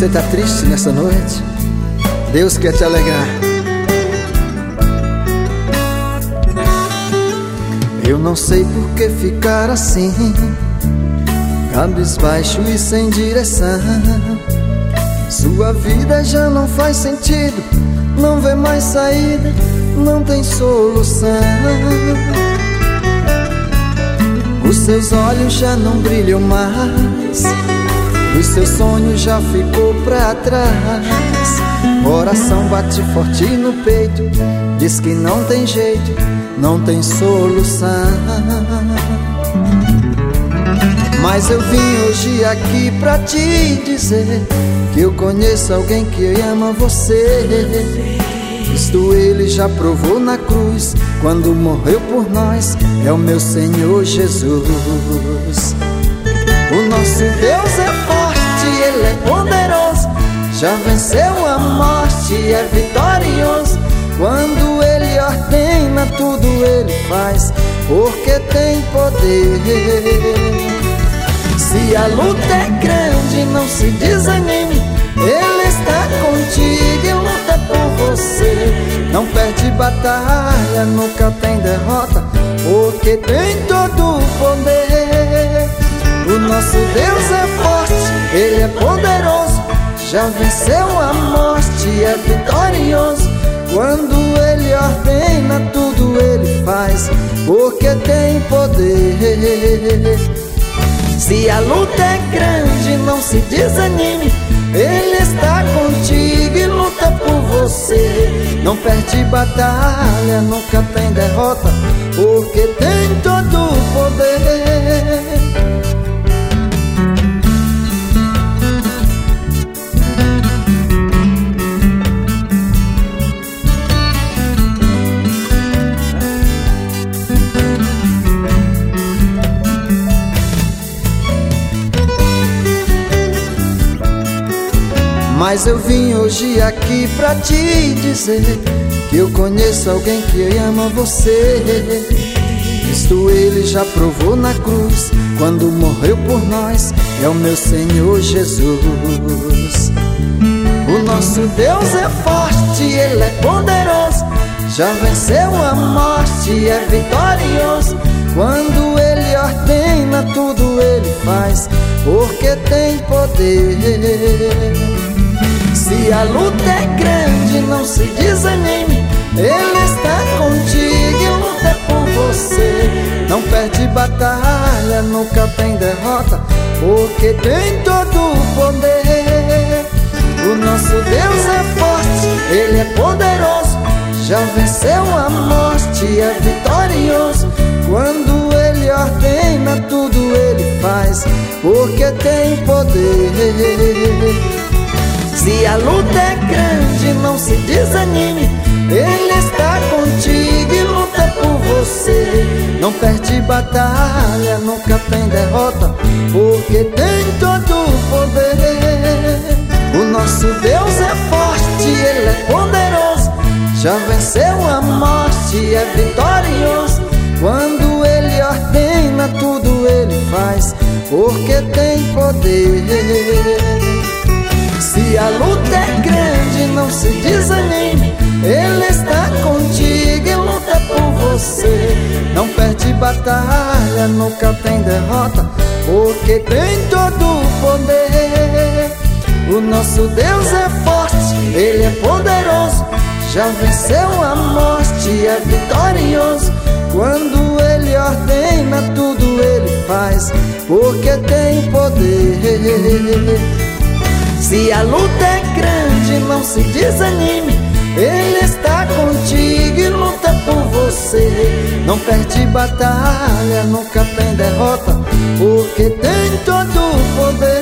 você está triste nessa noite, Deus quer te alegrar. Eu não sei por que ficar assim, cabisbaixo e sem direção. Sua vida já não faz sentido, não vê mais saída, não tem solução. Os seus olhos já não brilham mais, os seus sonhos já ficou pra trás. Coração bate forte no peito, diz que não tem jeito, não tem solução. Mas eu vim hoje aqui pra te dizer que eu conheço alguém que ama você. Cristo ele já provou na cruz, quando morreu por nós, é o meu Senhor Jesus. O nosso Deus é forte, ele é poderoso, já venceu a morte, é vitorioso. Quando ele ordena, tudo ele faz, porque tem poder. Se a luta é grande, não se desanime, ele está contigo e luta por você. Não perde batalha, nunca tem derrota, porque tem todo o poder. O nosso Deus é forte, ele é poderoso, já venceu a morte, é vitorioso. Quando ele ordena, tudo ele faz, porque tem poder. Se a luta é grande, não se desanime, ele está contigo e luta por você. Não perde batalha, nunca tem derrota, porque tem todo o poder. Mas eu vim hoje aqui pra te dizer que eu conheço alguém que ama você. Cristo ele já provou na cruz, quando morreu por nós, é o meu Senhor Jesus. O nosso Deus é forte, ele é poderoso, já venceu a morte, é vitorioso. Quando ele ordena, tudo ele faz, porque tem poder. Se a luta é grande, não se desanime, ele está contigo e luta por você. Não perde batalha, nunca tem derrota, porque tem todo o poder. O nosso Deus é forte, ele é poderoso, já venceu a morte, é vitorioso. Quando ele ordena, tudo ele faz, porque tem poder. Se a luta é grande, não se desanime, ele está contigo e luta por você. Não perde batalha, nunca tem derrota, porque tem todo o poder. O nosso Deus é forte, ele é poderoso, já venceu a morte, é vitorioso. Quando ele ordena, tudo ele faz, porque tem poder. Se a luta é grande, não se desanime, ele está contigo e luta por você. Não perde batalha, nunca tem derrota, porque tem todo o poder. O nosso Deus é forte, ele é poderoso, já venceu a morte, é vitorioso. Quando ele ordena, tudo ele faz, porque tem poder. Se a luta é grande, não se desanime, ele está contigo e luta por você. Não perde batalha, nunca tem derrota, porque tem todo o poder.